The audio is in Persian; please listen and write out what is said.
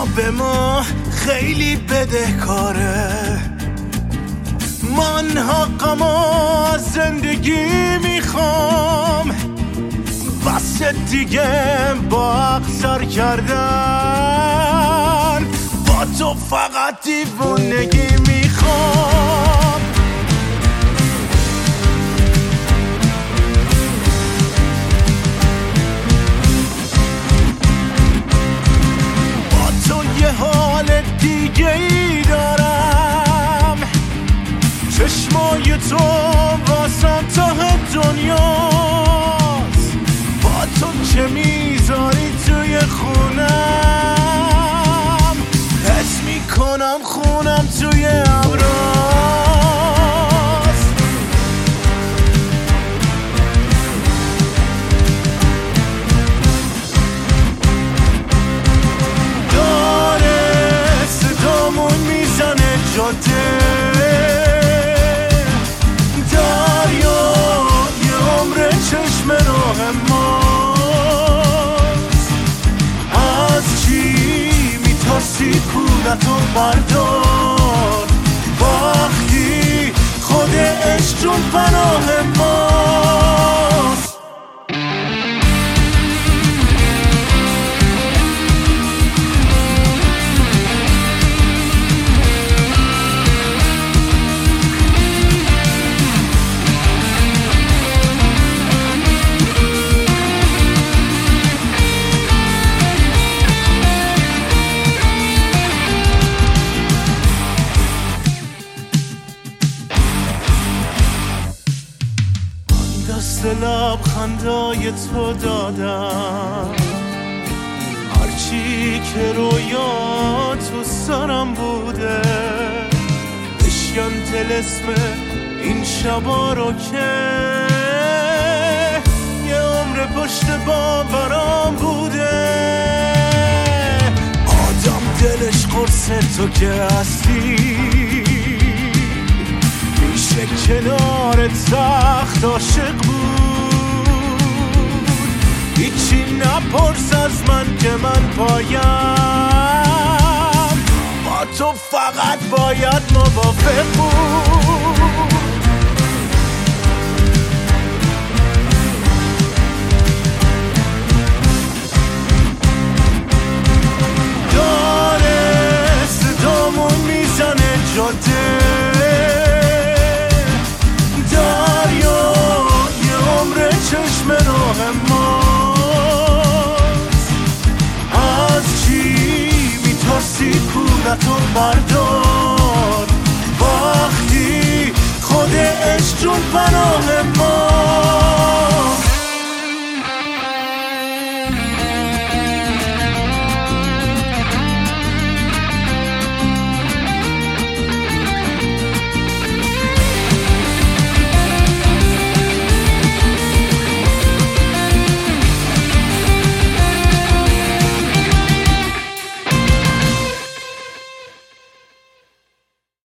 به ما خیلی بدهکاره، من حقم از زندگی میخوام، بس دیگه با حق سر کردن، با تو فقط دیوونگی میخوام. با تو یه حال دیگه ای دارم، چشمای تو واسم ته دنیاست، با تو که میذاری توی خونم، حس میکنم خونم توی ابراست. داره صدامون میزنه جاده، چشم راه ماست، از چی میترسی کولتو بردار، وقتی خود عشق جون پناه ماست. دست لبخندای تو دادم، هرچی که رویا تو سرم بوده، بشکن طلسم این شبا رو که یه عمر پشت باورم بوده. آدم دلش قرص تو که هستی، میشه کنار تخت عاشق بود، هیچی نپرس از من که من پایم، با تو فقط باید موافق بود. داره صدامون میزنه جاده، چشم راه ماست، از چی میترسی کولتو بردار، وقتی خود عشق جون پناه ماست.